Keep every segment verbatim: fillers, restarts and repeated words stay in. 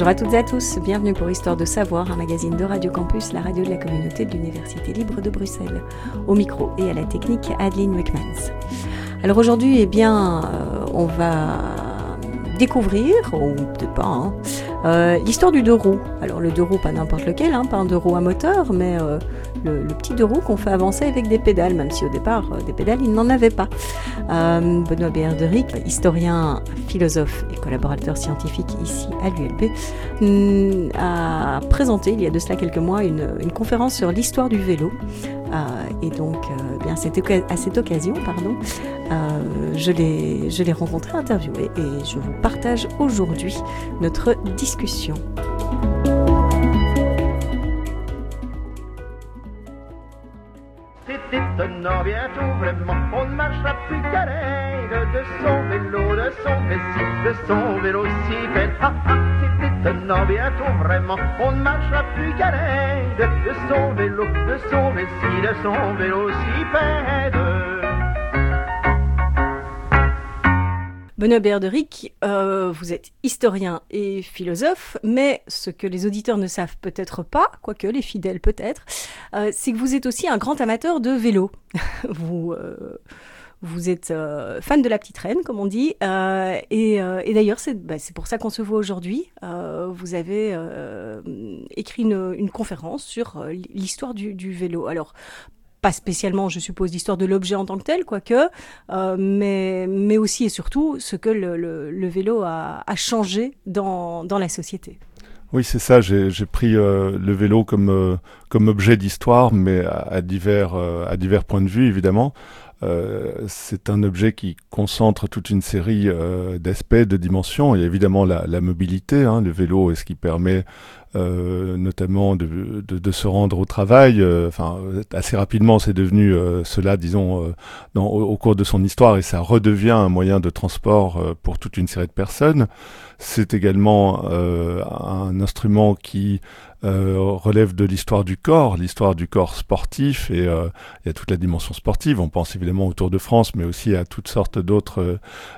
Bonjour à toutes et à tous, bienvenue pour Histoire de Savoir, un magazine de Radio Campus, la radio de la communauté de l'Université libre de Bruxelles. Au micro et à la technique, Adeline Wickmans. Alors aujourd'hui, eh bien, euh, on va découvrir, ou peut-être pas, hein, euh, l'histoire du deux roues. Alors le deux roues, pas n'importe lequel, hein, pas un deux roues à moteur, mais euh, le, le petit deux roues qu'on fait avancer avec des pédales, même si au départ, euh, des pédales, il n'en avait pas. Euh, Benoît Béerderick, historien, philosophe et collaborateur scientifique ici à l'U L B, a présenté il y a de cela quelques mois une, une conférence sur l'histoire du vélo. Euh, et donc, euh, bien, c'était à cette occasion, pardon, euh, je l'ai, je l'ai rencontré, interviewé, et je vous partage aujourd'hui notre discussion. C'est étonnant, bientôt vraiment, on ne marchera plus qu'à l'aide de son vélo, de son vessie, de son vélocipède. Ah ah, c'est étonnant, bientôt vraiment, on ne marchera plus qu'à l'aide de son vélo, de son vessie, de son vélocipède. Benoît Béerderick, euh, vous êtes historien et philosophe, mais ce que les auditeurs ne savent peut-être pas, quoique les fidèles peut-être, euh, c'est que vous êtes aussi un grand amateur de vélo. vous, euh, vous êtes euh, fan de la petite reine, comme on dit, euh, et, euh, et d'ailleurs c'est, bah, c'est pour ça qu'on se voit aujourd'hui. Euh, vous avez euh, écrit une, une conférence sur euh, l'histoire du, du vélo. Alors, pas spécialement, je suppose, l'histoire de l'objet en tant que tel, quoique, euh, mais, mais aussi et surtout ce que le, le, le vélo a, a changé dans, dans la société. Oui, c'est ça, j'ai, j'ai pris euh, le vélo comme, euh, comme objet d'histoire, mais à, à, divers, euh, à divers points de vue, évidemment. Euh, c'est un objet qui concentre toute une série euh, d'aspects, de dimensions. Il y a évidemment la, la mobilité, hein, le vélo est ce qui permet euh, notamment de, de, de se rendre au travail. Euh, enfin, assez rapidement, c'est devenu euh, cela, disons, euh, dans, au, au cours de son histoire, et ça redevient un moyen de transport euh, pour toute une série de personnes. C'est également euh, un instrument qui Euh, relève de l'histoire du corps, l'histoire du corps sportif, et euh, il y a toute la dimension sportive. On pense évidemment au Tour de France, mais aussi à toutes sortes d'autres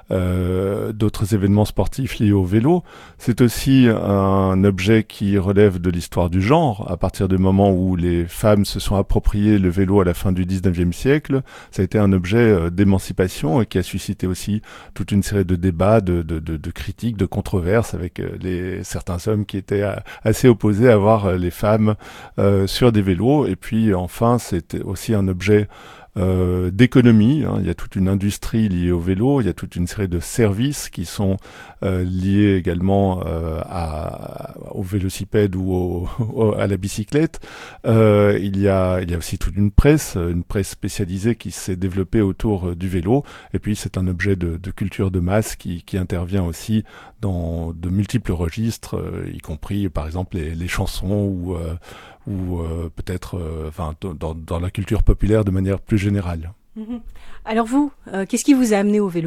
euh, d'autres événements sportifs liés au vélo. C'est aussi un objet qui relève de l'histoire du genre. À partir du moment où les femmes se sont appropriées le vélo à la fin du dix-neuvième siècle, ça a été un objet d'émancipation et qui a suscité aussi toute une série de débats, de, de, de, de critiques, de controverses avec les, certains hommes qui étaient assez opposés à avoir les femmes euh, sur des vélos. Et puis enfin, c'est aussi un objet Euh, d'économie, hein. Il y a toute une industrie liée au vélo, il y a toute une série de services qui sont euh, liés également euh, à, au vélocipède ou au, au, à la bicyclette. Euh, il y a, il y a aussi toute une presse, une presse spécialisée qui s'est développée autour du vélo. Et puis c'est un objet de, de culture de masse qui, qui intervient aussi dans de multiples registres, euh, y compris par exemple les, les chansons ou euh, ou euh, peut-être euh, enfin, dans, dans la culture populaire de manière plus générale. Mmh. Alors vous, euh, qu'est-ce qui vous a amené au vélo ?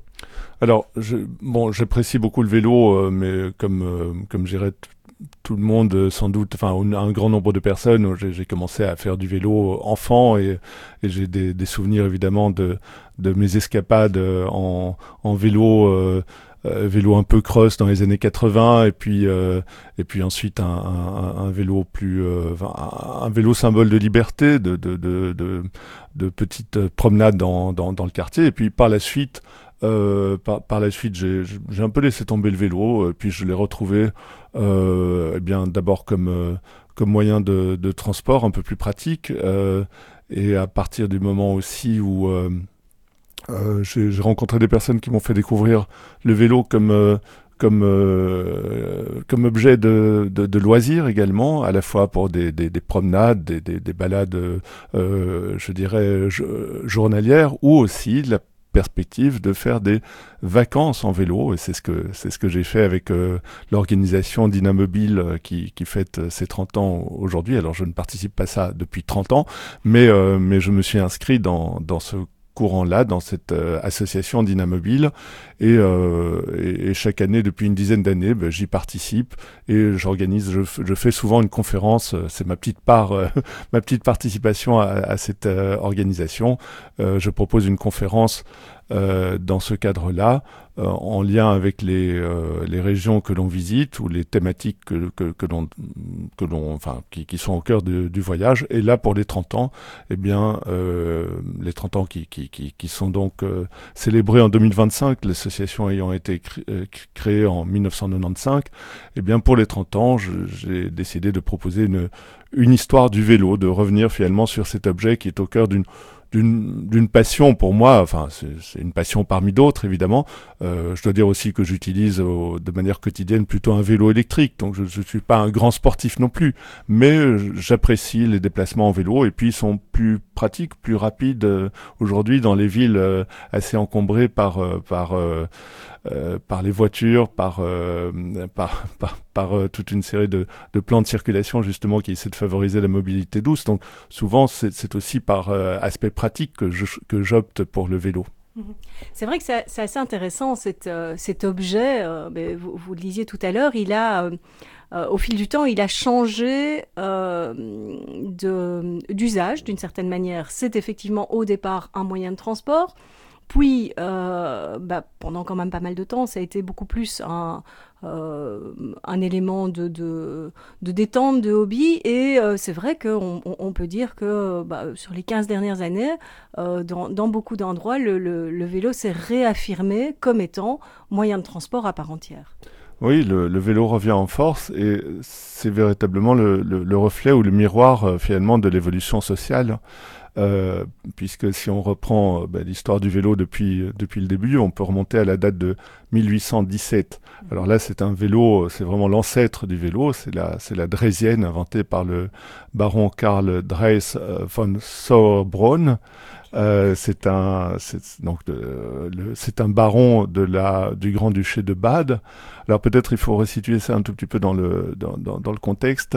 Alors, je, bon, j'apprécie beaucoup le vélo, euh, mais comme, euh, comme je dirais t- tout le monde, euh, sans doute, enfin un grand nombre de personnes, j'ai, j'ai commencé à faire du vélo enfant, et, et j'ai des, des souvenirs évidemment de, de mes escapades en, en vélo, euh, Euh, vélo un peu cross dans les années quatre-vingts, et puis euh, et puis ensuite un, un, un vélo plus euh, un, un vélo symbole de liberté, de de de de, de petites promenades dans, dans dans le quartier. Et puis par la suite euh, par par la suite j'ai j'ai un peu laissé tomber le vélo, et puis je l'ai retrouvé euh, eh bien d'abord comme euh, comme moyen de de transport un peu plus pratique, euh, et à partir du moment aussi où euh, Euh, j'ai, j'ai rencontré des personnes qui m'ont fait découvrir le vélo comme euh, comme euh, comme objet de, de de loisir également, à la fois pour des des, des promenades, des des, des balades, euh, je dirais je, journalières, ou aussi la perspective de faire des vacances en vélo. Et c'est ce que c'est ce que j'ai fait avec euh, l'organisation d'Inamobile euh, qui qui fête euh, ses trente ans aujourd'hui. Alors je ne participe pas à ça depuis trente ans, mais euh, mais je me suis inscrit dans dans ce courant-là, dans cette euh, association d'Inamobile, et, euh, et, et chaque année, depuis une dizaine d'années, ben, j'y participe, et j'organise, je, je fais souvent une conférence, euh, c'est ma petite part, euh, ma petite participation à, à cette euh, organisation. Euh, je propose une conférence euh, dans ce cadre-là, euh, en lien avec les, euh, les régions que l'on visite ou les thématiques que, que, que l'on, que l'on, enfin, qui, qui sont au cœur de, du voyage. Et là, pour les trente ans, eh bien, euh, les trente ans qui, qui, qui, qui sont donc euh, célébrés en deux mille vingt-cinq, l'association ayant été cré- euh, créée en mille neuf cent quatre-vingt-quinze, eh bien, pour les trente ans, je, j'ai décidé de proposer une, une histoire du vélo, de revenir finalement sur cet objet qui est au cœur d'une D'une, d'une passion pour moi, enfin c'est, c'est une passion parmi d'autres évidemment. Euh, je dois dire aussi que j'utilise au, de manière quotidienne plutôt un vélo électrique, donc je ne suis pas un grand sportif non plus, mais j'apprécie les déplacements en vélo et puis ils sont plus pratiques, plus rapides euh, aujourd'hui dans les villes euh, assez encombrées par euh, par euh, Euh, par les voitures, par euh, par par, par euh, toute une série de, de plans de circulation justement qui essaient de favoriser la mobilité douce. Donc souvent c'est, c'est aussi par euh, aspect pratique que je, que j'opte pour le vélo. C'est vrai que c'est, c'est assez intéressant cet, euh, cet objet. Euh, mais vous, vous le disiez tout à l'heure, il a euh, euh, au fil du temps, il a changé euh, de, d'usage d'une certaine manière. C'est effectivement au départ un moyen de transport. Puis, euh, bah, pendant quand même pas mal de temps, ça a été beaucoup plus un, euh, un élément de, de, de détente, de hobby. Et euh, c'est vrai qu'on on, on peut dire que bah, sur les quinze dernières années, euh, dans, dans beaucoup d'endroits, le, le, le vélo s'est réaffirmé comme étant moyen de transport à part entière. Oui, le, le vélo revient en force et c'est véritablement le, le, le reflet ou le miroir euh, finalement de l'évolution sociale. Euh, puisque si on reprend euh, bah, l'histoire du vélo depuis depuis le début, on peut remonter à la date de mille huit cent dix-sept. Alors là, c'est un vélo, c'est vraiment l'ancêtre du vélo, c'est la c'est la Draisienne inventée par le baron Karl Drais euh, von Sauerbrunn. Euh, c'est un c'est, donc de, le, c'est un baron de la du Grand-Duché de Bade. Alors peut-être il faut resituer ça un tout petit peu dans le dans dans, dans le contexte.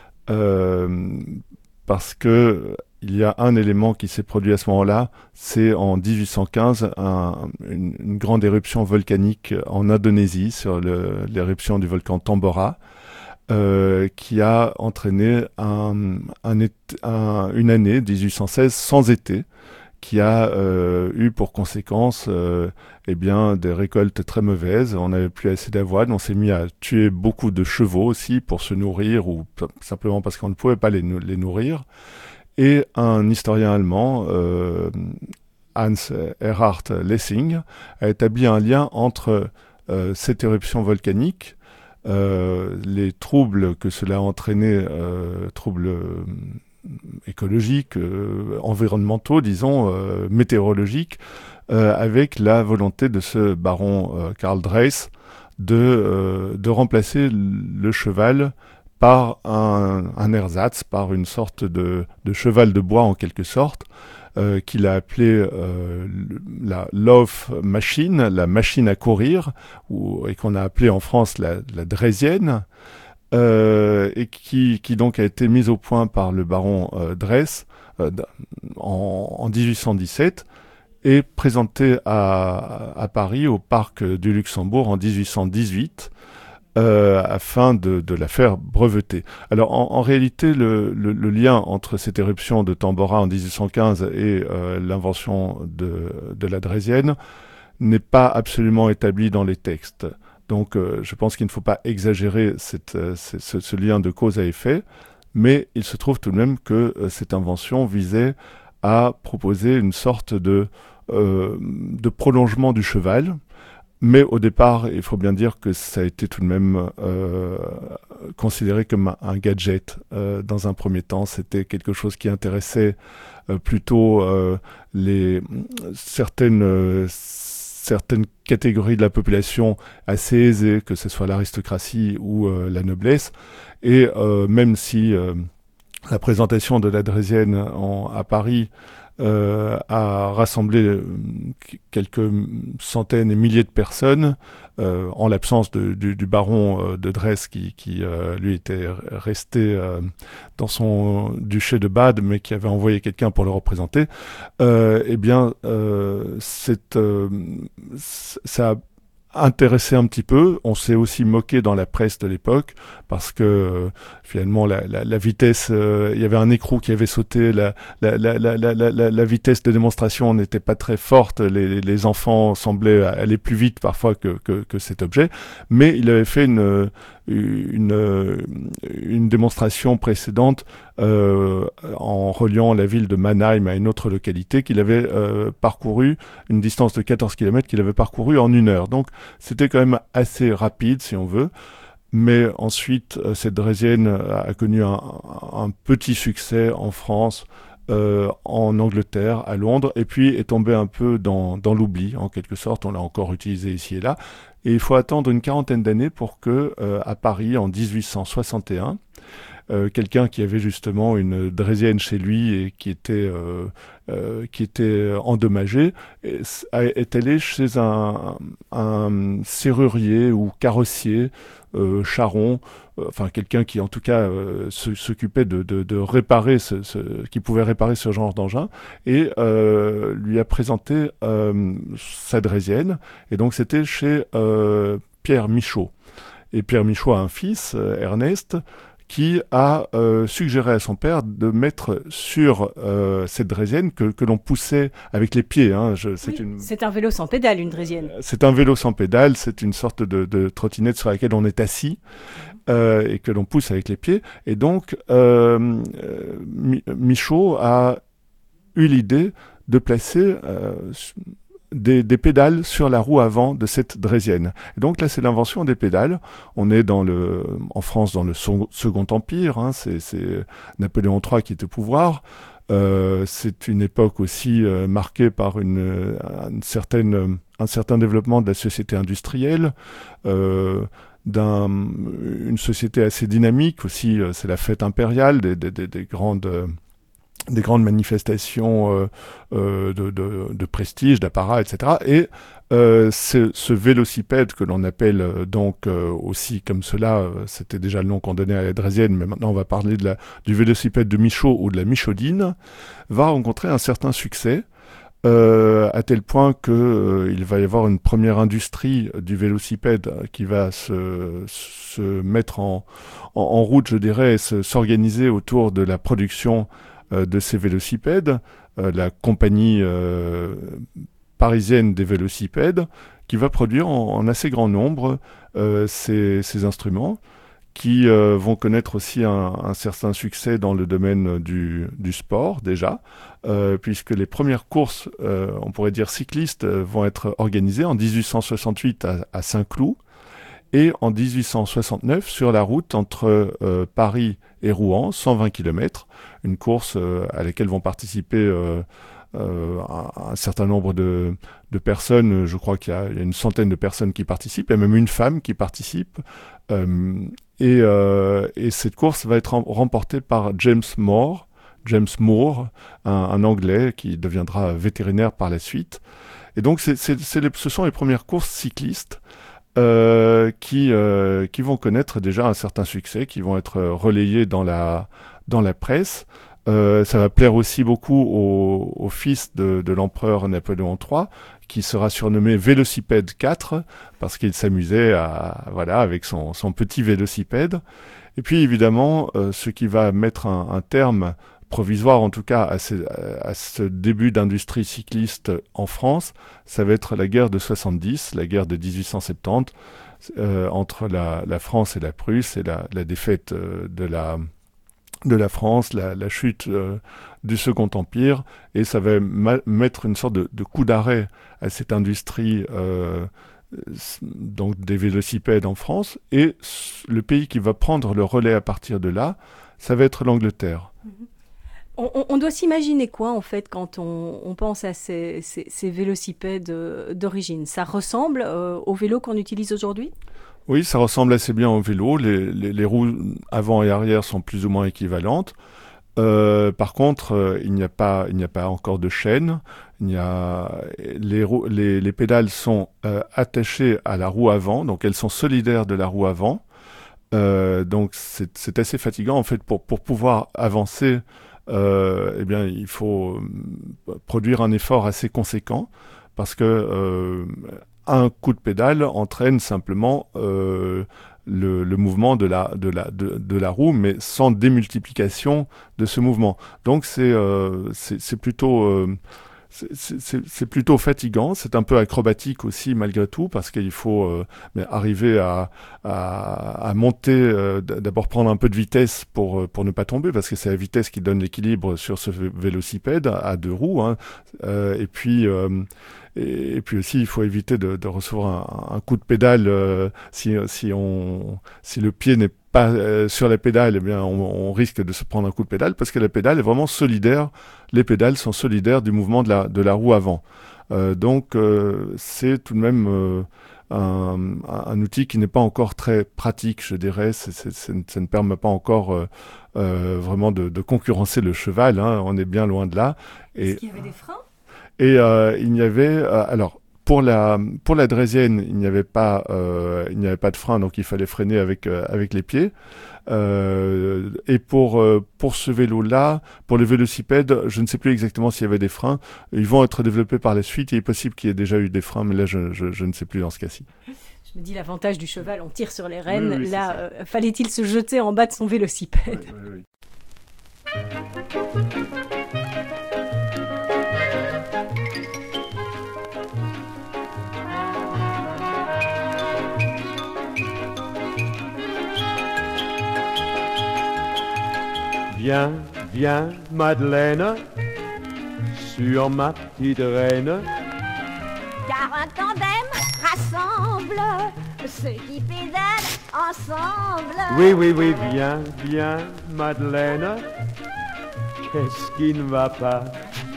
Euh, parce que il y a un élément qui s'est produit à ce moment-là, c'est en dix-huit cent quinze un, une, une grande éruption volcanique en Indonésie sur le, l'éruption du volcan Tambora, euh, qui a entraîné un, un, un, une année, dix-huit cent seize, sans été, qui a euh, eu pour conséquence euh, eh bien, des récoltes très mauvaises. On n'avait plus assez d'avoine, on s'est mis à tuer beaucoup de chevaux aussi pour se nourrir ou p- simplement parce qu'on ne pouvait pas les, les nourrir. Et un historien allemand, euh, Hans Erhard Lessing, a établi un lien entre euh, cette éruption volcanique, euh, les troubles que cela a entraîné, euh, troubles euh, écologiques, euh, environnementaux, disons, euh, météorologiques, euh, avec la volonté de ce baron euh, Karl Drais de, euh, de remplacer le cheval par un, un ersatz, par une sorte de, de cheval de bois en quelque sorte, euh, qu'il a appelé euh, la Lauf Machine, la machine à courir, ou, et qu'on a appelé en France la, la Draisienne, euh, et qui, qui donc a été mise au point par le baron euh, Drais euh, en, en dix-huit cent dix-sept, et présentée à, à Paris, au parc du Luxembourg en dix-huit cent dix-huit, Euh, afin de, de la faire breveter. Alors en, en réalité, le, le, le lien entre cette éruption de Tambora en dix-huit cent quinze et euh, l'invention de, de la Draisienne n'est pas absolument établi dans les textes. Donc euh, je pense qu'il ne faut pas exagérer cette, euh, ce, ce lien de cause à effet, mais il se trouve tout de même que euh, cette invention visait à proposer une sorte de, euh, de prolongement du cheval. Mais au départ, il faut bien dire que ça a été tout de même euh, considéré comme un, un gadget. Euh, dans un premier temps, c'était quelque chose qui intéressait euh, plutôt euh, les certaines euh, certaines catégories de la population assez aisées, que ce soit l'aristocratie ou euh, la noblesse. Et euh, même si euh, la présentation de la Draisienne en, à Paris Euh, a rassemblé euh, quelques centaines et milliers de personnes, euh, en l'absence de, du, du baron euh, de Drais qui, qui euh, lui était resté euh, dans son duché de Bade, mais qui avait envoyé quelqu'un pour le représenter. Euh, eh bien, euh, c'est, euh, ça a intéressé un petit peu. On s'est aussi moqué dans la presse de l'époque parce que euh, finalement la, la, la vitesse, euh, il y avait un écrou qui avait sauté, la, la, la, la, la, la, la vitesse de démonstration n'était pas très forte, les, les enfants semblaient aller plus vite parfois que, que, que cet objet, mais il avait fait une, une, une démonstration précédente euh, en reliant la ville de Mannheim à une autre localité qu'il avait euh, parcouru, une distance de quatorze kilomètres qu'il avait parcouru en une heure. Donc c'était quand même assez rapide si on veut. Mais ensuite, euh, cette draisienne a connu un, un petit succès en France, euh, en Angleterre, à Londres, et puis est tombée un peu dans, dans l'oubli, en quelque sorte. On l'a encore utilisée ici et là. Et il faut attendre une quarantaine d'années pour que, euh, à Paris, en dix-huit cent soixante et un, Euh, quelqu'un qui avait justement une draisienne chez lui et qui était euh, euh, qui était endommagée est, est allé chez un, un serrurier ou carrossier euh, charron, euh, enfin quelqu'un qui en tout cas euh, s'occupait de, de, de réparer ce, ce, qui pouvait réparer ce genre d'engin et euh, lui a présenté euh, sa draisienne et donc c'était chez euh, Pierre Michaud. Et Pierre Michaud a un fils, euh, Ernest, qui a euh, suggéré à son père de mettre sur euh, cette draisienne que, que l'on poussait avec les pieds. Hein. Je, c'est, oui, une... c'est un vélo sans pédale, une draisienne. C'est un vélo sans pédale, c'est une sorte de, de trottinette sur laquelle on est assis euh, et que l'on pousse avec les pieds. Et donc, euh, euh, Michaud a eu l'idée de placer euh, Des, des pédales sur la roue avant de cette draisienne. Et donc là, c'est l'invention des pédales. On est dans le, en France dans le son, Second Empire. Hein, c'est, c'est Napoléon trois qui est au pouvoir. Euh, c'est une époque aussi euh, marquée par une, une certaine, un certain développement de la société industrielle. Euh, d'un, une société assez dynamique aussi. Euh, c'est la fête impériale des, des, des, des grandes euh, des grandes manifestations euh, euh, de, de, de prestige, d'apparat, et cetera. Et euh, ce, ce vélocipède que l'on appelle euh, donc euh, aussi comme cela, euh, c'était déjà le nom qu'on donnait à la draisienne, mais maintenant on va parler de la, du vélocipède de Michaud ou de la Michaudine, va rencontrer un certain succès, euh, à tel point que euh, il va y avoir une première industrie du vélocipède qui va se, se mettre en, en, en route, je dirais, et se, s'organiser autour de la production de ces vélocipèdes, euh, la compagnie euh, parisienne des vélocipèdes, qui va produire en, en assez grand nombre euh, ces, ces instruments, qui euh, vont connaître aussi un, un certain succès dans le domaine du, du sport déjà, euh, puisque les premières courses, euh, on pourrait dire cyclistes, euh, vont être organisées en dix-huit cent soixante-huit à, à Saint-Cloud, et en dix-huit cent soixante-neuf sur la route entre euh, Paris et Rouen, cent vingt kilomètres, une course euh, à laquelle vont participer euh, euh, un, un certain nombre de, de personnes. Je crois qu'il y a, il y a une centaine de personnes qui participent, il y a même une femme qui participe. Euh, et, euh, et cette course va être remportée par James Moore, James Moore, un, un Anglais qui deviendra vétérinaire par la suite. Et donc c'est, c'est, c'est les, ce sont les premières courses cyclistes Euh, qui euh, qui vont connaître déjà un certain succès, qui vont être relayés dans la dans la presse. Euh, ça va plaire aussi beaucoup au, au fils de, de l'empereur Napoléon trois, qui sera surnommé Vélocipède quatre parce qu'il s'amusait à voilà avec son son petit vélocipède. Et puis évidemment, euh, ce qui va mettre un, un terme provisoire en tout cas à ce, à ce début d'industrie cycliste en France, ça va être la guerre de soixante-dix, la guerre de dix-huit cent soixante-dix, euh, entre la, la France et la Prusse, et la, la défaite euh, de, la, de la France, la, la chute euh, du Second Empire, et ça va ma- mettre une sorte de, de coup d'arrêt à cette industrie euh, donc des vélocipèdes en France, et le pays qui va prendre le relais à partir de là, ça va être l'Angleterre. Mmh. On, on doit s'imaginer quoi, en fait, quand on, on pense à ces, ces, ces vélocipèdes d'origine? Ça ressemble euh, aux vélos qu'on utilise aujourd'hui? Oui, ça ressemble assez bien aux vélos. Les, les, les roues avant et arrière sont plus ou moins équivalentes. Euh, par contre, euh, il n'y a pas, il n'y a pas encore de chaîne. Il y a, les, roues, les, les pédales sont euh, attachées à la roue avant, donc elles sont solidaires de la roue avant. Euh, donc c'est, c'est assez fatigant, en fait, pour, pour pouvoir avancer. Euh, eh bien, il faut produire un effort assez conséquent parce que euh, un coup de pédale entraîne simplement euh, le, le mouvement de la, de, la, de, de la roue, mais sans démultiplication de ce mouvement. Donc c'est, euh, c'est, c'est plutôt... Euh, C'est, c'est, c'est plutôt fatigant, c'est un peu acrobatique aussi malgré tout, parce qu'il faut euh, mais arriver à, à, à monter, euh, d'abord prendre un peu de vitesse pour, pour ne pas tomber, parce que c'est la vitesse qui donne l'équilibre sur ce vélocipède à deux roues, hein. euh, et puis... Euh, Et, et puis aussi, il faut éviter de, de recevoir un, un coup de pédale euh, si, si, on, si le pied n'est pas euh, sur la pédale, eh bien, on, on risque de se prendre un coup de pédale parce que la pédale est vraiment solidaire. Les pédales sont solidaires du mouvement de la, de la roue avant. Euh, donc, euh, c'est tout de même euh, un, un outil qui n'est pas encore très pratique, je dirais. C'est, c'est, c'est, ça ne permet pas encore euh, euh, vraiment de, de concurrencer le cheval, hein. On est bien loin de là. Et... Est-ce qu'il y avait des freins ? Et euh, il y avait euh, alors pour la pour la draisienne, il n'y avait pas euh, il n'y avait pas de frein, donc il fallait freiner avec euh, avec les pieds. Euh, et pour euh, pour ce vélo-là, pour le vélocipède, je ne sais plus exactement s'il y avait des freins. Ils vont être développés par la suite. Il est possible qu'il y ait déjà eu des freins, mais là je je, je ne sais plus dans ce cas-ci. Je me dis l'avantage du cheval, on tire sur les rênes. Oui, oui, là, euh, fallait-il se jeter en bas de son vélocipède ? Oui, oui, oui. Viens, viens, Madeleine, sur ma petite reine. Car un tandem rassemble ceux qui pédalent ensemble. Oui, oui, oui, viens, viens, Madeleine. Qu'est-ce qui ne va pas?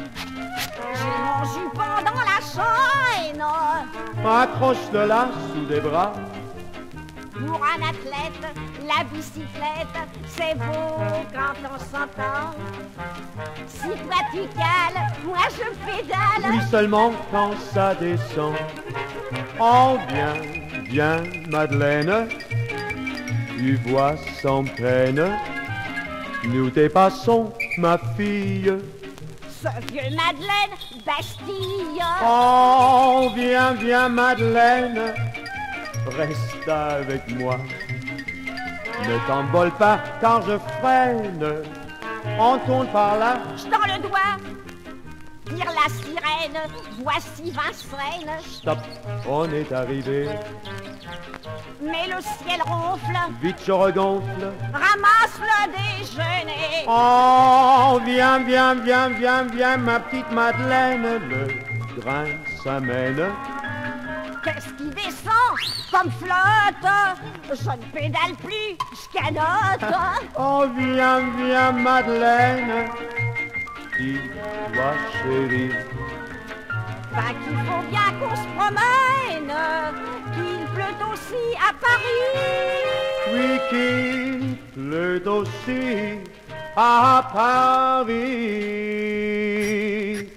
J'ai mon jupon dans la chaîne. Accroche-le là sous des bras. Pour un athlète, la bicyclette, c'est beau quand on s'entend. Si toi tu cales, moi je pédale. Oui, seulement quand ça descend. Oh, viens, viens, Madeleine. Tu vois sans peine. Nous dépassons, ma fille. Ce vieux Madeleine, Bastille. Oh, viens, viens, Madeleine. Reste avec moi. Ne t'envole pas quand je freine. On tourne par là. Je tends le doigt. Tire la sirène. Voici Vincennes. Stop, on est arrivé. Mais le ciel ronfle. Vite je regonfle. Ramasse le déjeuner. Oh, viens, viens, viens, viens, viens, ma petite Madeleine. Le grain s'amène. Qu'est-ce qui descend comme flotte? Je ne pédale plus, je canotte. Oh, viens, viens, Madeleine. Dis-toi, chérie. Bah qu'il faut bien qu'on se promène, qu'il pleut aussi à Paris. Oui, qu'il pleut aussi à Paris.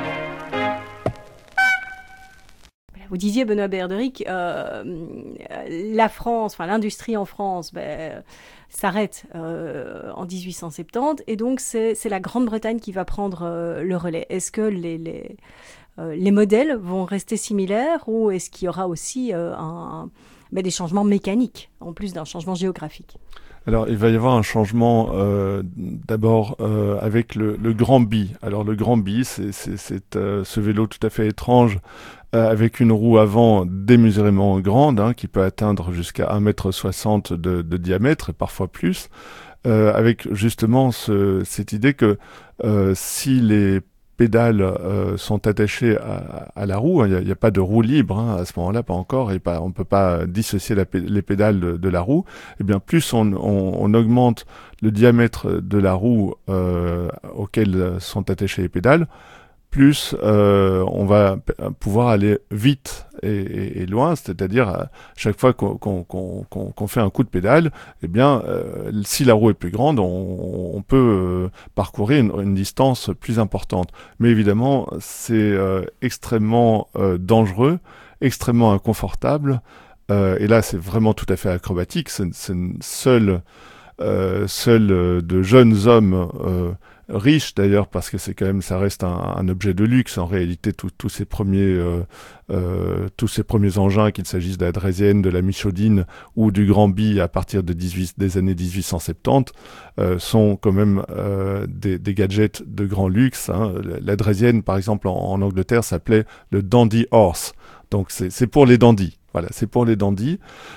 Vous disiez, Benoît Berderic, euh, la France, enfin l'industrie en France, ben, s'arrête euh, en dix-huit cent soixante-dix, et donc c'est, c'est la Grande-Bretagne qui va prendre euh, le relais. Est-ce que les, les, euh, les modèles vont rester similaires, ou est-ce qu'il y aura aussi euh, un, ben, des changements mécaniques, en plus d'un changement géographique ? Alors, il va y avoir un changement euh, d'abord euh, avec le, le Grand Bi. Alors, le Grand Bi, c'est, c'est, c'est euh, ce vélo tout à fait étrange euh, avec une roue avant démesurément grande, hein, qui peut atteindre jusqu'à un mètre soixante de, de diamètre et parfois plus, euh, avec justement ce, cette idée que euh, si les pédales euh, sont attachées à, à la roue, il n'y a, a pas de roue libre, hein, à ce moment-là, pas encore, et pas, on ne peut pas dissocier la, les pédales de, de la roue. Et bien plus on, on, on augmente le diamètre de la roue euh, auquel sont attachées les pédales, plus euh, on va p- pouvoir aller vite et, et, et loin, c'est-à-dire à chaque fois qu'on, qu'on, qu'on, qu'on fait un coup de pédale, eh bien, euh, si la roue est plus grande, on, on peut euh, parcourir une, une distance plus importante. Mais évidemment, c'est euh, extrêmement euh, dangereux, extrêmement inconfortable, euh, et là, c'est vraiment tout à fait acrobatique. C'est, c'est seul, euh, seul euh, de jeunes hommes euh, riche d'ailleurs parce que c'est quand même, ça reste un, un objet de luxe en réalité. Tous ces premiers, euh, euh, tous ces premiers engins, qu'il s'agisse de la Draisienne, de la Michaudine ou du Grand Bi à partir de dix-huit, des années dix-huit cent soixante-dix, euh, sont quand même euh, des, des gadgets de grand luxe. Hein. La, la Draisienne, par exemple, en, en Angleterre, s'appelait le Dandy Horse. Donc c'est, c'est pour les dandys. Voilà, c'est pour les dandys.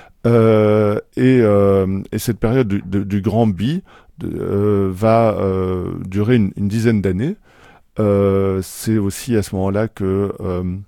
Euh, et, euh, et cette période du, de, du Grand Bi de, euh, va euh, durer une, une dizaine d'années. Euh, c'est aussi à ce moment-là que euh,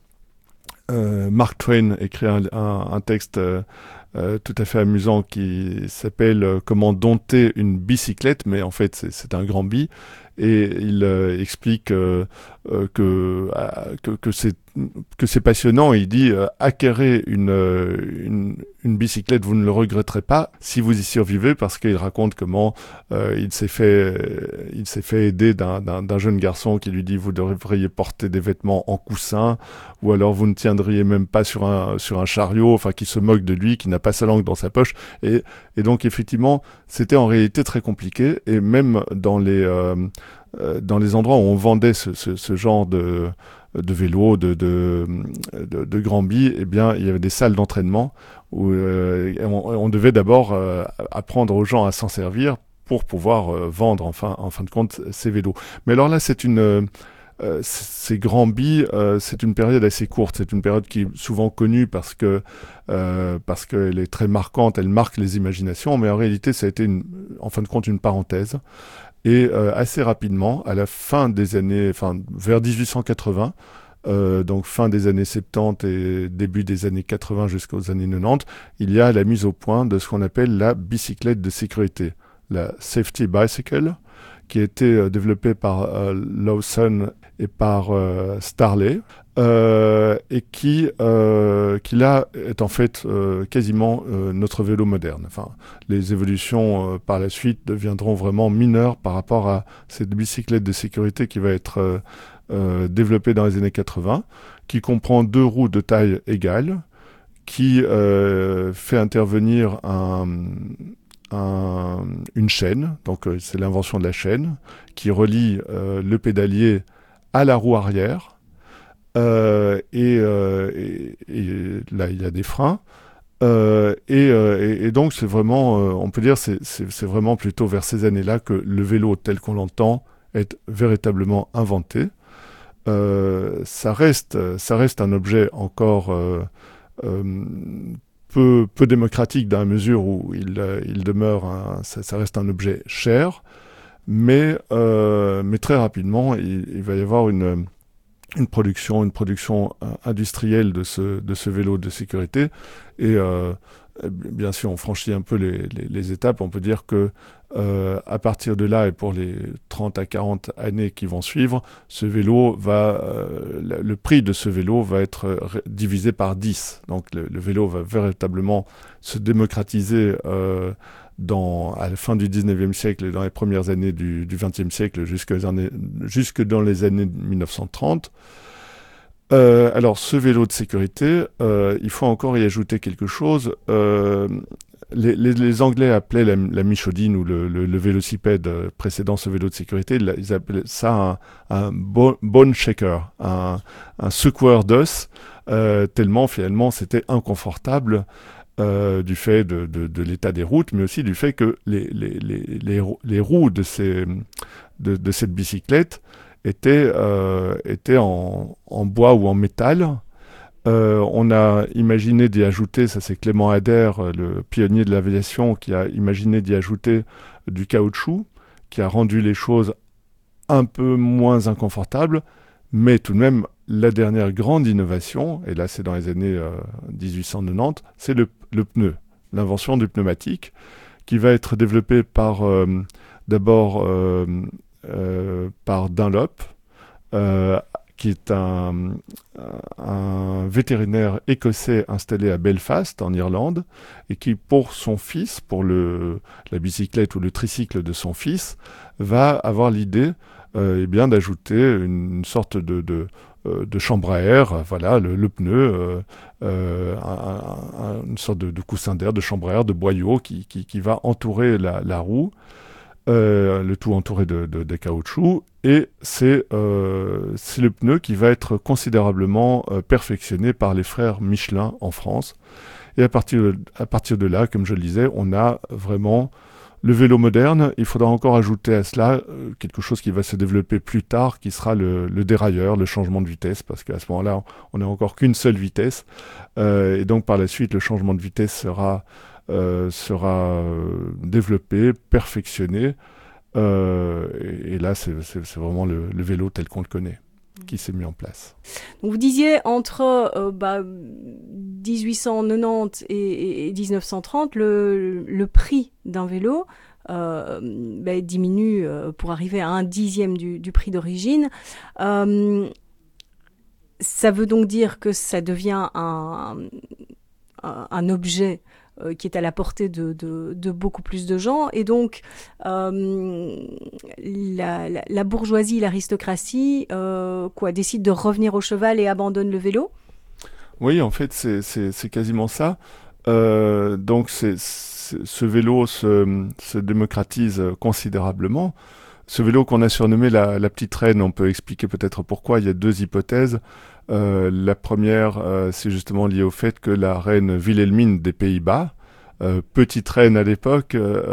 euh, Mark Twain écrit un, un, un texte euh, euh, tout à fait amusant qui s'appelle euh, « Comment dompter une bicyclette », mais en fait c'est, c'est un Grand Bi. Et il euh, explique euh, euh, que, euh, que, que, c'est, que c'est passionnant. Il dit euh, « Acquérez une, euh, une, une bicyclette, vous ne le regretterez pas si vous y survivez », parce qu'il raconte comment euh, il, s'est fait, euh, il s'est fait aider d'un, d'un, d'un jeune garçon qui lui dit « Vous devriez porter des vêtements en coussin » ou alors « Vous ne tiendriez même pas sur un, sur un chariot », enfin qui se moque de lui, qui n'a pas sa langue dans sa poche. Et, et donc effectivement, c'était en réalité très compliqué. Et même dans les... Euh, Euh, dans les endroits où on vendait ce, ce, ce genre de, de vélo, de, de, de, de Grand Bi, eh bien, il y avait des salles d'entraînement où euh, on, on devait d'abord euh, apprendre aux gens à s'en servir pour pouvoir euh, vendre, enfin, en fin de compte, ces vélos. Mais alors là, c'est une... Euh, Euh, ces Grands Bi, euh, c'est une période assez courte. C'est une période qui est souvent connue parce que euh, parce qu'elle est très marquante, elle marque les imaginations. Mais en réalité, ça a été, une, en fin de compte, une parenthèse. Et euh, assez rapidement, à la fin des années, enfin vers dix-huit cent quatre-vingts, euh, donc fin des années soixante-dix et début des années quatre-vingts jusqu'aux années quatre-vingt-dix, il y a la mise au point de ce qu'on appelle la bicyclette de sécurité, la Safety Bicycle, qui a été euh, développée par euh, Lawson et par euh, Starley, euh, et qui, euh, qui là est en fait euh, quasiment euh, notre vélo moderne. Enfin, les évolutions euh, par la suite deviendront vraiment mineures par rapport à cette bicyclette de sécurité qui va être euh, euh, développée dans les années quatre-vingts, qui comprend deux roues de taille égale, qui euh, fait intervenir un... Un, une chaîne, donc euh, c'est l'invention de la chaîne, qui relie euh, le pédalier à la roue arrière, euh, et, euh, et, et là il y a des freins, euh, et, euh, et, et donc c'est vraiment, euh, on peut dire, c'est, c'est, c'est vraiment plutôt vers ces années-là que le vélo tel qu'on l'entend est véritablement inventé. Euh, ça reste, ça reste un objet encore euh, euh, Peu, peu démocratique dans la mesure où il, euh, il demeure, un, ça, ça reste un objet cher, mais, euh, mais très rapidement, il, il va y avoir une, une production, une production industrielle de ce, de ce vélo de sécurité. Et euh, bien sûr, on franchit un peu les, les, les étapes. On peut dire que euh, à partir de là, et pour les trente à quarante années qui vont suivre, ce vélo va, euh, le prix de ce vélo va être divisé par dix. Donc le, le vélo va véritablement se démocratiser euh, dans, à la fin du dix-neuvième siècle et dans les premières années du, du vingtième siècle jusque, années, jusque dans les années mille neuf cent trente. Euh, alors, ce vélo de sécurité, euh, il faut encore y ajouter quelque chose. Euh, les, les, les Anglais appelaient la, la Michaudine ou le, le, le vélocipède précédant ce vélo de sécurité, ils appelaient ça un, un bone shaker, un, un secoueur d'os, euh, tellement finalement c'était inconfortable euh, du fait de, de, de l'état des routes, mais aussi du fait que les, les, les, les, les roues de, ces, de, de cette bicyclette était, euh, était en, en bois ou en métal. Euh, on a imaginé d'y ajouter, ça c'est Clément Ader, le pionnier de l'aviation, qui a imaginé d'y ajouter du caoutchouc, qui a rendu les choses un peu moins inconfortables, mais tout de même, la dernière grande innovation, et là c'est dans les années euh, dix-huit cent quatre-vingt-dix, c'est le, le pneu, l'invention du pneumatique, qui va être développé par, euh, d'abord, euh, Euh, par Dunlop, euh, qui est un, un vétérinaire écossais installé à Belfast, en Irlande, et qui, pour son fils, pour le, la bicyclette ou le tricycle de son fils, va avoir l'idée euh, eh bien, d'ajouter une, une sorte de, de, de chambre à air, voilà, le, le pneu, euh, euh, un, un, une sorte de, de coussin d'air, de chambre à air, de boyau qui, qui, qui va entourer la, la roue. euh, le tout entouré de, de, de caoutchouc, et c'est, euh, c'est le pneu qui va être considérablement euh, perfectionné par les frères Michelin en France. Et à partir, de, à partir de là, comme je le disais, on a vraiment le vélo moderne. Il faudra encore ajouter à cela euh, quelque chose qui va se développer plus tard, qui sera le, le dérailleur, le changement de vitesse, parce qu'à ce moment-là, on n'a encore qu'une seule vitesse. Euh, et donc par la suite, le changement de vitesse sera, euh, sera euh, développé, perfectionné. Euh, et, et là, c'est, c'est, c'est vraiment le, le vélo tel qu'on le connaît qui s'est mis en place. Donc vous disiez entre euh, bah, dix-huit cent quatre-vingt-dix et, et dix-neuf cent trente, le, le prix d'un vélo euh, bah, diminue euh, pour arriver à un dixième du, du prix d'origine. Euh, ça veut donc dire que ça devient un, un, un objet euh, qui est à la portée de, de, de beaucoup plus de gens. Et donc, euh, la, la, la bourgeoisie, l'aristocratie, euh, quoi, décide de revenir au cheval et abandonne le vélo ? Oui, en fait, c'est, c'est, c'est quasiment ça. Euh, donc, c'est, c'est, ce vélo se, se démocratise considérablement. Ce vélo qu'on a surnommé la, la petite reine, on peut expliquer peut-être pourquoi. Il y a deux hypothèses. Euh, la première, euh, c'est justement lié au fait que la reine Wilhelmine des Pays-Bas, euh, petite reine à l'époque,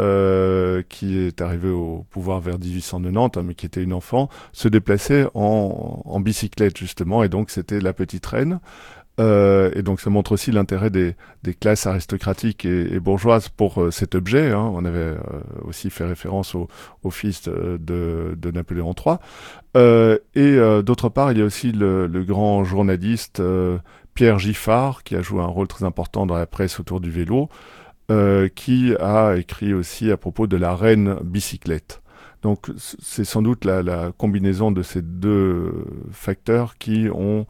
euh, qui est arrivée au pouvoir vers dix-huit cent quatre-vingt-dix, hein, mais qui était une enfant, se déplaçait en, en bicyclette justement, et donc c'était la petite reine. Euh, et donc ça montre aussi l'intérêt des, des classes aristocratiques et, et bourgeoises pour euh, cet objet. Hein. On avait euh, aussi fait référence au, au fils de, de, de Napoléon trois. Euh, et euh, d'autre part, il y a aussi le, le grand journaliste euh, Pierre Giffard, qui a joué un rôle très important dans la presse autour du vélo, euh, qui a écrit aussi à propos de la reine bicyclette. Donc c'est sans doute la, la combinaison de ces deux facteurs qui ont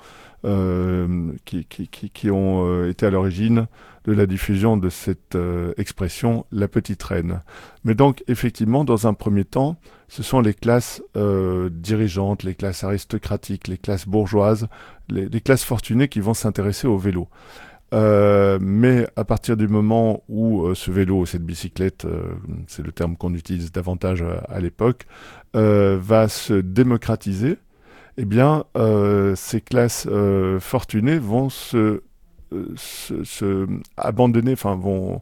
Euh, qui, qui, qui, qui ont euh, été à l'origine de la diffusion de cette euh, expression « la petite reine ». Mais donc, effectivement, dans un premier temps, ce sont les classes euh, dirigeantes, les classes aristocratiques, les classes bourgeoises, les, les classes fortunées qui vont s'intéresser au vélo. Euh, mais à partir du moment où euh, ce vélo, cette bicyclette, euh, c'est le terme qu'on utilise davantage à, à l'époque, euh, va se démocratiser, eh bien, euh, ces classes euh, fortunées vont se, euh, se, se abandonner, enfin, vont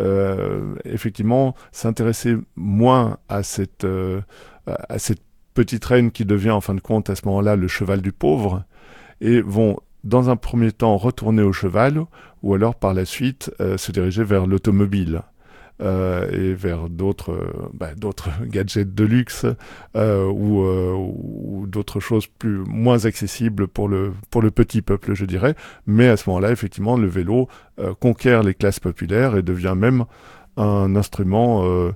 euh, effectivement s'intéresser moins à cette, euh, à cette petite reine qui devient, en fin de compte, à ce moment-là, le cheval du pauvre, et vont, dans un premier temps, retourner au cheval, ou alors, par la suite, euh, se diriger vers l'automobile. Euh, et vers d'autres, euh, bah, d'autres gadgets de luxe euh, ou, euh, ou d'autres choses plus moins accessibles pour le pour le petit peuple, je dirais. Mais à ce moment-là, effectivement, le vélo euh, conquiert les classes populaires et devient même un instrument euh,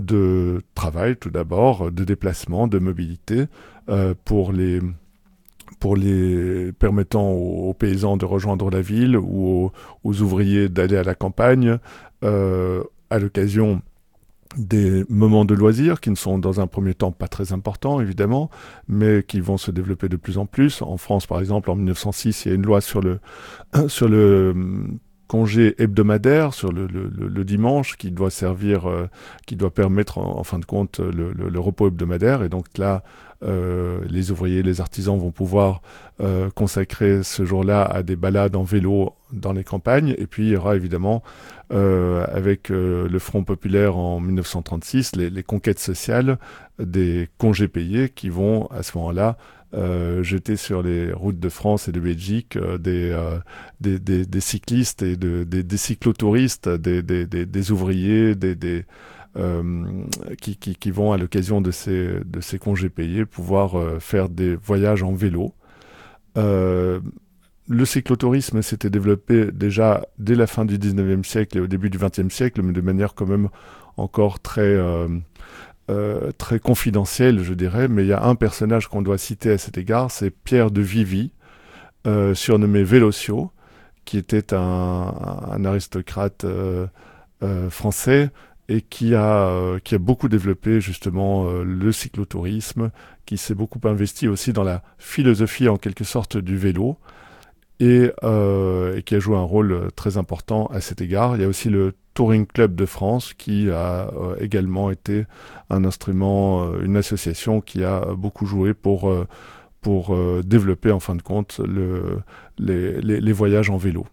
de travail, tout d'abord, de déplacement, de mobilité euh, pour les pour les permettant aux, aux paysans de rejoindre la ville ou aux, aux ouvriers d'aller à la campagne. Euh, à l'occasion des moments de loisirs qui ne sont dans un premier temps pas très importants évidemment, mais qui vont se développer de plus en plus. En France par exemple, en mille neuf cent six, il y a une loi sur le, sur le congé hebdomadaire, sur le, le, le dimanche, qui doit servir, euh, qui doit permettre en, en fin de compte le, le, le repos hebdomadaire. Et donc là, euh, les ouvriers, les artisans vont pouvoir euh, consacrer ce jour-là à des balades en vélo dans les campagnes. Et puis il y aura évidemment Euh, avec euh, le Front populaire en mille neuf cent trente-six, les, les conquêtes sociales des congés payés qui vont à ce moment-là euh, jeter sur les routes de France et de Belgique euh, des, euh, des, des, des cyclistes et de, des, des cyclotouristes, des, des, des, des ouvriers, des, des, euh, qui, qui, qui vont à l'occasion de ces, de ces congés payés pouvoir euh, faire des voyages en vélo. Euh, Le cyclotourisme s'était développé déjà dès la fin du dix-neuvième siècle et au début du vingtième siècle, mais de manière quand même encore très, euh, euh, très confidentielle, je dirais. Mais il y a un personnage qu'on doit citer à cet égard, c'est Pierre de Vivy, euh, surnommé Vélocio, qui était un, un aristocrate euh, euh, français et qui a, euh, qui a beaucoup développé justement euh, le cyclotourisme, qui s'est beaucoup investi aussi dans la philosophie en quelque sorte du vélo. et, euh, et qui a joué un rôle très important à cet égard. Il y a aussi le Touring Club de France qui a euh, également été un instrument, euh, une association qui a beaucoup joué pour, euh, pour euh, développer en fin de compte le, les, les, les voyages en vélo.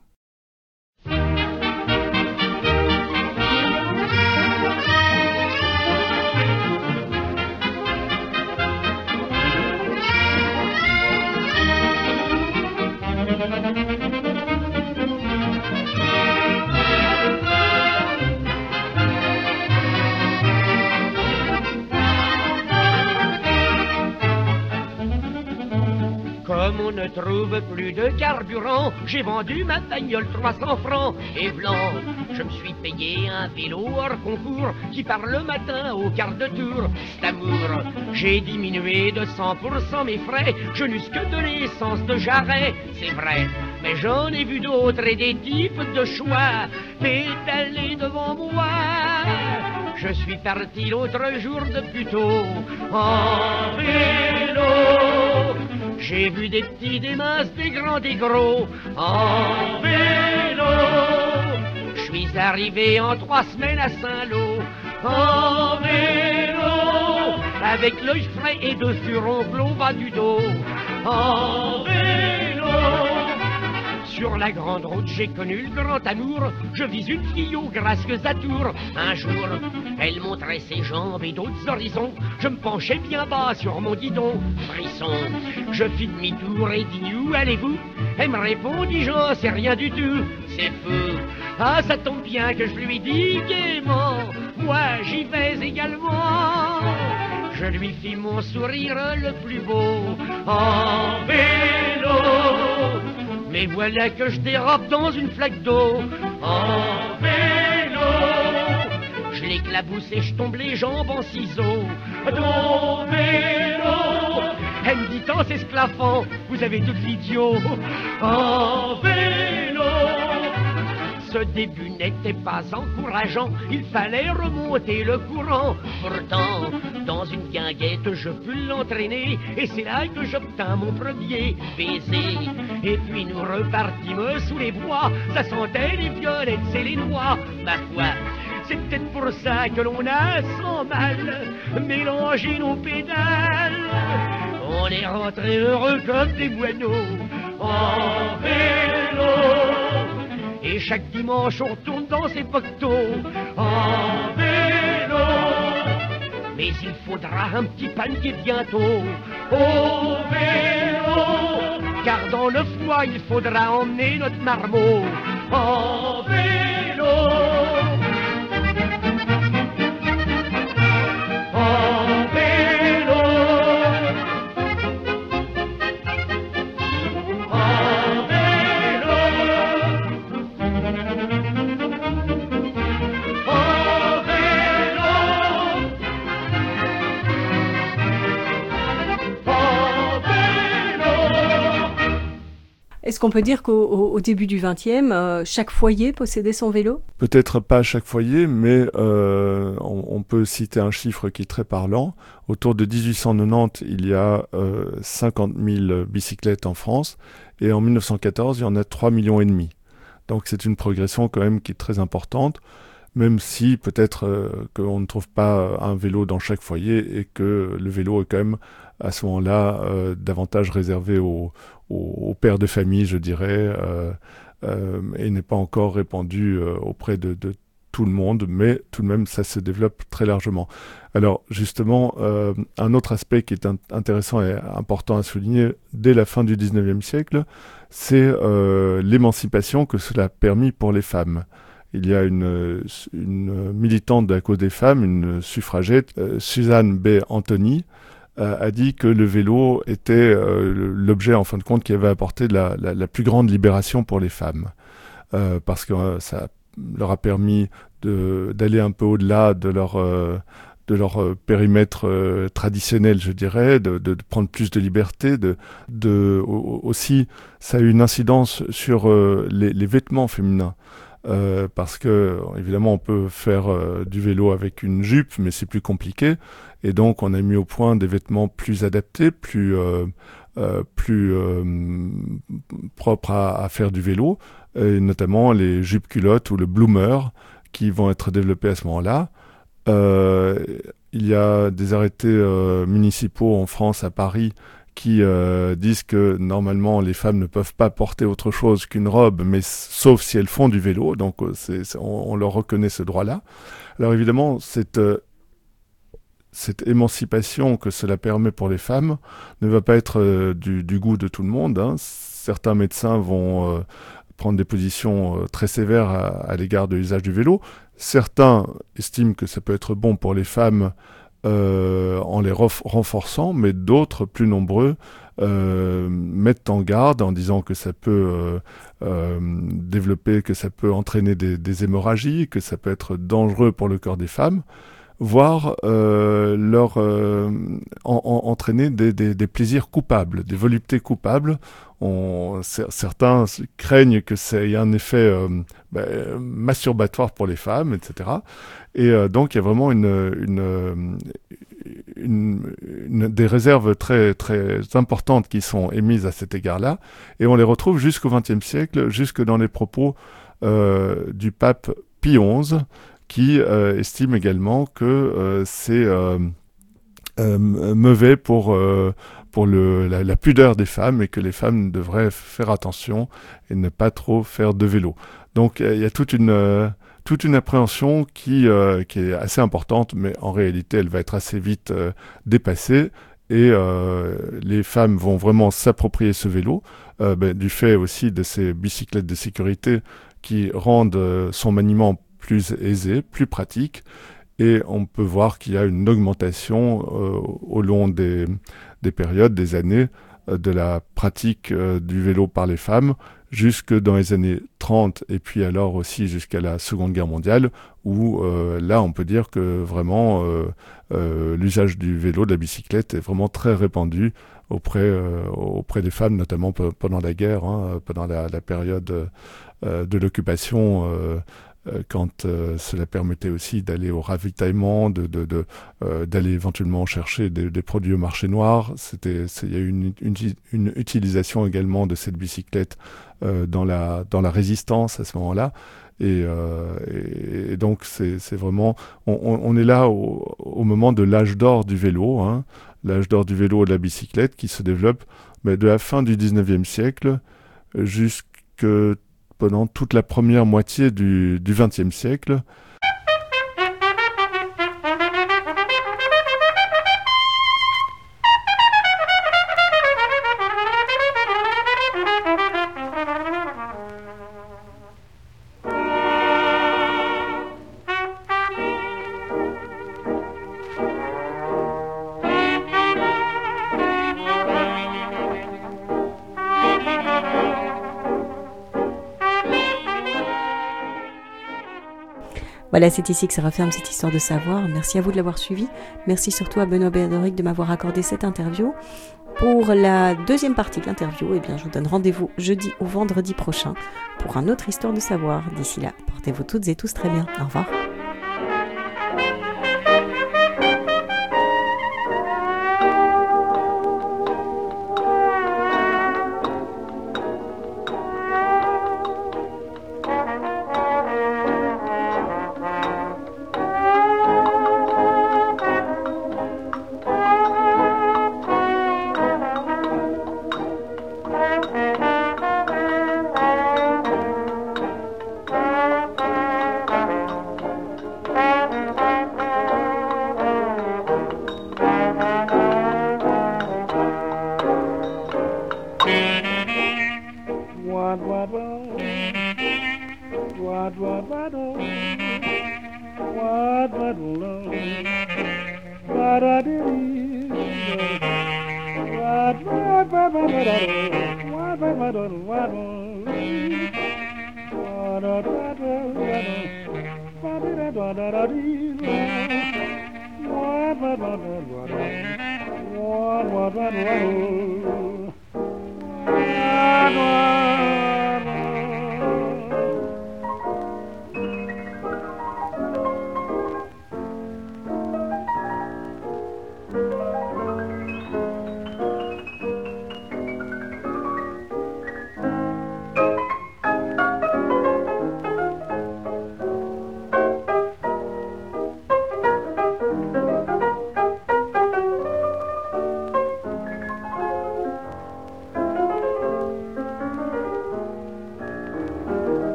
Comme on ne trouve plus de carburant, j'ai vendu ma bagnole trois cents francs et blanc. Je me suis payé un vélo hors concours qui part le matin au quart de tour. C'est amour, j'ai diminué de cent pour cent mes frais, je n'eusse que de l'essence de jarret, c'est vrai. Mais j'en ai vu d'autres et des types de choix pédaler devant moi. Je suis parti l'autre jour de Puteaux en vélo. J'ai vu des petits, des minces, des grands, des gros en vélo. Je suis arrivé en trois semaines à Saint-Lô en vélo, avec l'œil frais et deux furons au bas du dos en vélo. Sur la grande route, j'ai connu le grand amour. Je vis une fille aux gracieuses atours. Un jour, elle montrait ses jambes et d'autres horizons. Je me penchais bien bas sur mon guidon. Frisson, je fis demi-tour et dis où allez-vous? Elle me répondit, j'en sais rien du tout. C'est fou. Ah, ça tombe bien que je lui dis gaiement. Moi, j'y vais également. Je lui fis mon sourire le plus beau en vélo. Mais voilà que je dérape dans une flaque d'eau en vélo. Je l'éclabousse et je tombe les jambes en ciseaux dans vélo. Elle me dit en s'esclaffant, vous avez tout l'idiot en vélo. Ce début n'était pas encourageant, il fallait remonter le courant. Pourtant, dans une guinguette, je pus l'entraîner, et c'est là que j'obtins mon premier baiser. Et puis nous repartîmes sous les bois, ça sentait les violettes et les noix. Ma foi, c'est peut-être pour ça que l'on a sans mal mélangé nos pédales. On est rentré heureux comme des moineaux en vélo. Et chaque dimanche on retourne dans ses pactos en vélo. Mais il faudra un petit panier bientôt au vélo, car dans le foie il faudra emmener notre marmot en vélo. En vélo. En vélo. Est-ce qu'on peut dire qu'au au, au début du vingtième, euh, chaque foyer possédait son vélo? Peut-être pas chaque foyer, mais euh, on, on peut citer un chiffre qui est très parlant. Autour de dix-huit cent quatre-vingt-dix, il y a euh, cinquante mille bicyclettes en France, et en mille neuf cent quatorze, il y en a trois millions et demi. Donc c'est une progression quand même qui est très importante, même si peut-être euh, qu'on ne trouve pas un vélo dans chaque foyer et que le vélo est quand même à ce moment-là euh, davantage réservé aux, aux, aux pères de famille, je dirais, euh, euh, et n'est pas encore répandu euh, auprès de, de tout le monde, mais tout de même ça se développe très largement. Alors justement, euh, un autre aspect qui est in- intéressant et important à souligner dès la fin du dix-neuvième siècle, c'est euh, l'émancipation que cela a permis pour les femmes. Il y a une, une militante de la cause des femmes, une suffragette, euh, Suzanne B. Anthony, euh, a dit que le vélo était euh, l'objet, en fin de compte, qui avait apporté la, la, la plus grande libération pour les femmes. Euh, parce que euh, ça leur a permis de, d'aller un peu au-delà de leur, euh, de leur euh, périmètre euh, traditionnel, je dirais, de, de, de prendre plus de liberté. De, de, aussi, ça a eu une incidence sur euh, les, les vêtements féminins. Euh, parce que évidemment on peut faire euh, du vélo avec une jupe, mais c'est plus compliqué, et donc on a mis au point des vêtements plus adaptés, plus euh, euh, plus euh, propres à, à faire du vélo, et notamment les jupes-culottes ou le bloomer qui vont être développés à ce moment-là. Euh, il y a des arrêtés euh, municipaux en France, à Paris, qui euh, disent que normalement les femmes ne peuvent pas porter autre chose qu'une robe, mais sauf si elles font du vélo, donc c'est, c'est, on, on leur reconnaît ce droit-là. Alors évidemment, cette, euh, cette émancipation que cela permet pour les femmes ne va pas être euh, du, du goût de tout le monde, hein. Certains médecins vont euh, prendre des positions euh, très sévères à, à l'égard de l'usage du vélo. Certains estiment que ça peut être bon pour les femmes Euh, en les ref- renforçant, mais d'autres, plus nombreux, euh, mettent en garde en disant que ça peut euh, euh, développer, que ça peut entraîner des, des hémorragies, que ça peut être dangereux pour le corps des femmes, voire euh, leur euh, en, en, entraîner des, des, des plaisirs coupables, des voluptés coupables. On, c- certains craignent que ça ait un effet euh, bah, masturbatoire pour les femmes, et cetera. Et euh, donc il y a vraiment une, une, une, une, des réserves très, très importantes qui sont émises à cet égard-là. Et on les retrouve jusqu'au vingtième siècle, jusque dans les propos euh, du pape Pie onze, qui euh, estime également que euh, c'est euh, euh, mauvais pour, euh, pour le, la, la pudeur des femmes et que les femmes devraient faire attention et ne pas trop faire de vélo. Donc il euh, y a toute une, euh, toute une appréhension qui, euh, qui est assez importante, mais en réalité elle va être assez vite euh, dépassée. Et euh, les femmes vont vraiment s'approprier ce vélo, euh, ben, du fait aussi de ces bicyclettes de sécurité qui rendent euh, son maniement plus aisé, plus pratique, et on peut voir qu'il y a une augmentation euh, au long des, des périodes, des années, euh, de la pratique euh, du vélo par les femmes, jusque dans les années trente, et puis alors aussi jusqu'à la Seconde Guerre mondiale, où euh, là on peut dire que vraiment euh, euh, l'usage du vélo, de la bicyclette est vraiment très répandu auprès, euh, auprès des femmes, notamment p- pendant la guerre, hein, pendant la, la période euh, de l'occupation, euh, quand euh, cela permettait aussi d'aller au ravitaillement, de, de, de, euh, d'aller éventuellement chercher des, des produits au marché noir. C'était, il y a eu une, une, une utilisation également de cette bicyclette euh, dans, la, dans la résistance à ce moment-là. Et, euh, et, et donc c'est, c'est vraiment, on, on est là au, au moment de l'âge d'or du vélo, hein, l'âge d'or du vélo et de la bicyclette qui se développe mais de la fin du dix-neuvième siècle jusque pendant toute la première moitié du, du vingtième siècle. Voilà, c'est ici que se referme cette histoire de savoir. Merci à vous de l'avoir suivi. Merci surtout à Benoît Bédoric de m'avoir accordé cette interview. Pour la deuxième partie de l'interview, eh bien, je vous donne rendez-vous jeudi ou vendredi prochain pour un autre histoire de savoir. D'ici là, portez-vous toutes et tous très bien. Au revoir. What, what, what, what, what, what, what, what, what,